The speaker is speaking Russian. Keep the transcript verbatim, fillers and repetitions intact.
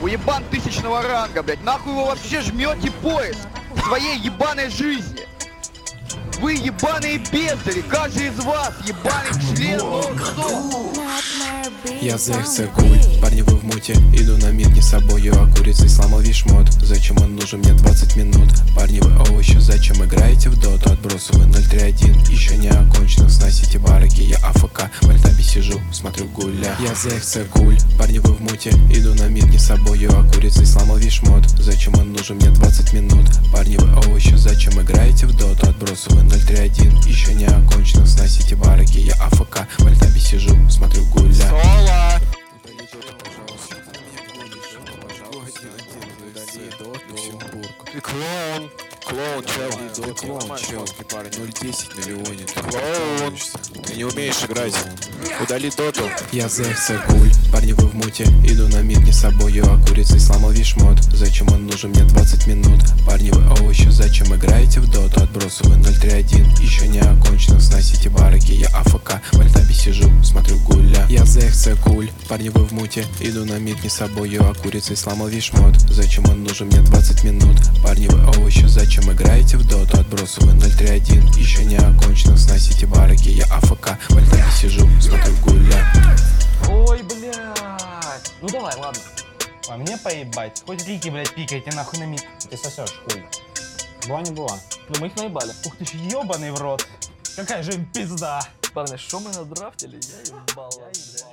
Уебан тысячного ранга, блядь. Нахуй вы вообще жмете пояс в своей ебаной жизни? Вы ебаные бездари, каждый из вас ебаный член нон-стоп. Я ЗХЦ куль, парни вы в муте. Иду на мид не с собою, а курицей сломал весь мод. Зачем он нужен мне двадцать минут? Парни вы овощи, зачем играете в доту? Отбросы вы ноль три один, еще не окончено. Сносите бараки, я АФК, в альтабе сижу, смотрю гуля. Я ЗХЦ куль, парни вы в муте. Иду на мид не с собою, а курицей сломал весь мод. Зачем он нужен мне двадцать минут? Парни вы овощи, зачем играете в доту? Отбросы вы ноль три один, еще не окончено. Сносите бараки, я АФК, в альтабе сижу, смотрю гуля. Соло! Ты клоун, клоун, чел, ты клоун, чел, ноль десять миллионов, клоун, ты не умеешь играть, удали доту. Я ЗХЦ куль, парни вы в муте. Иду на мид не с собою, а курицей сломал весь мод. Зачем он нужен мне двадцать минут? Парни вы овощи, зачем играете в доту? Отбросы вы ноль три один, еще не окончено. Сносите бараки, я АФК, в альтабе сижу, смотрю гуля. Я ЗХЦ куль, парни вы в муте. Иду на мид не с собою, а курицей сломал весь мод. Зачем он нужен мне двадцать минут? Парни вы овощи, зачем играете в доту? Отбросы вы ноль три один, еще не окончено. Сносите бараки, я АФК, в альтабе сижу, смотрю гуля. Ой, блядь. Ну давай, ладно. А мне поебать. Хоть рики, блядь, пикайте нахуй на мид. Ты сосешь, хуй. Была не была. Ну мы их наебали. Ух ты ж ебаный в рот. Какая же им пизда. Парни, що ми надрафтили? Я їбала, блядь.